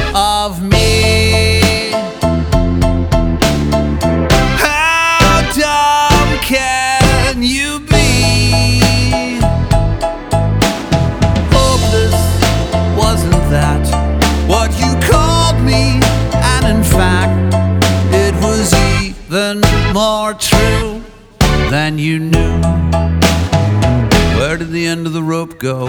of me. How dumb can you be? Hopeless, wasn't that what you called me? And in fact, it was even more true than you knew. Where did the end of the rope go?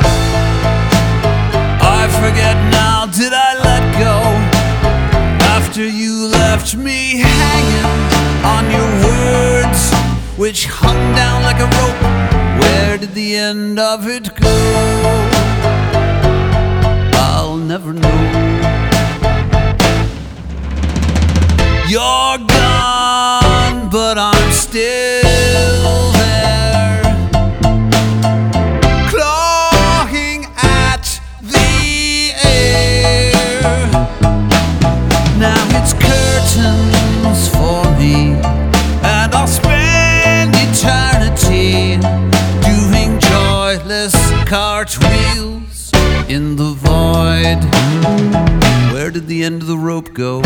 I forget now, did I let go? After you left me hanging on your words, which hung down like a rope, where did the end of it go? I'll never know. You're gone, but I'm still there, clawing at the air. Now it's curtains for me, and I'll spend eternity doing joyless cartwheels in the void. Where did the end of the rope go?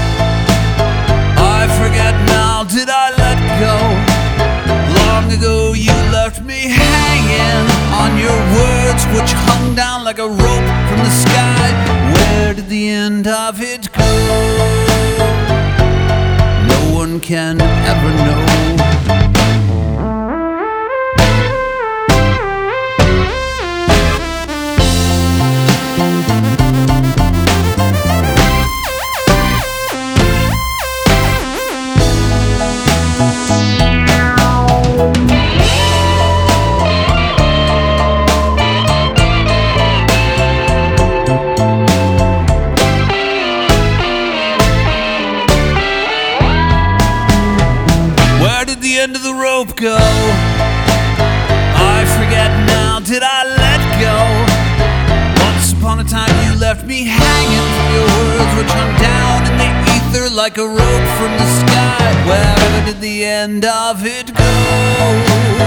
I forget now, did I let go? Long ago you left me hanging on your words, which hung down like a rope from the sky. Where did the end of it go? No one can ever know. Where did the end of the rope go? I forget now, did I let go? Once upon a time you left me hanging from your words, which hung down in the ether like a rope from the sky. Where did the end of it go?